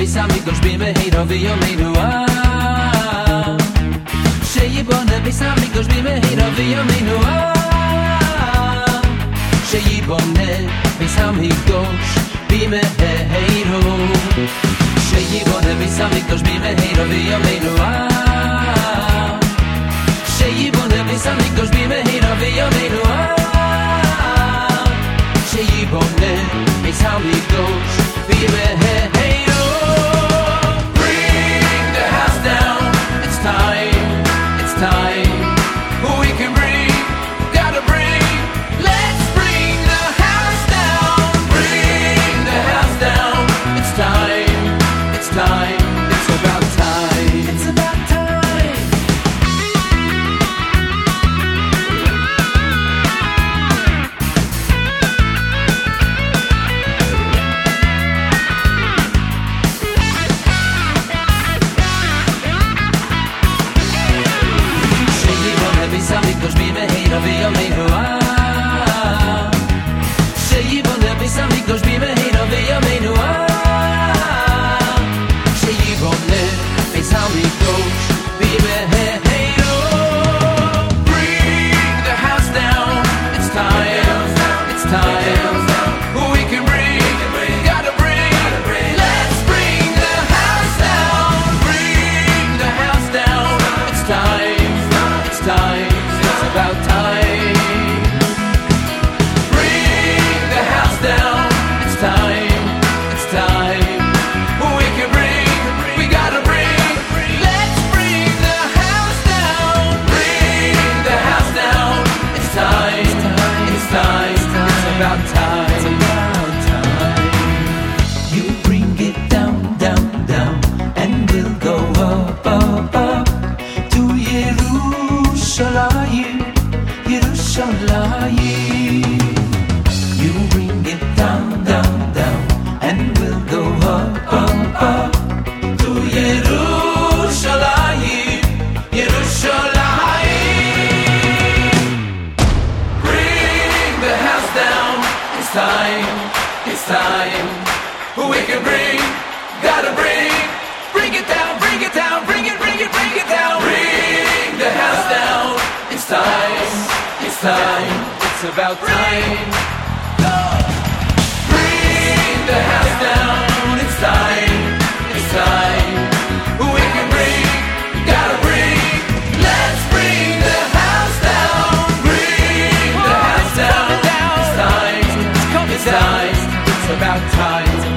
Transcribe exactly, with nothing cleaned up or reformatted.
mis amigos b'mehira v'yameinu ah sheyibona mis amigos b'mehira v'yameinu ah sheyibona mis amigos b'mehira sheyibona mis amigos b'mehira v'yameinu ah sheyibona mis amigos b'mehira v'yameinu ah sheyibona mis amigos b'mehira. It's time. We can bring, gotta bring, bring it down, bring it down, bring it, bring it, bring it down. Bring the house down. It's time. It's time. It's about time. Bring the house down. It's time. It's time. We can bring, gotta bring. Let's bring the house down. Bring the house down. It's time. It's time. It's about time.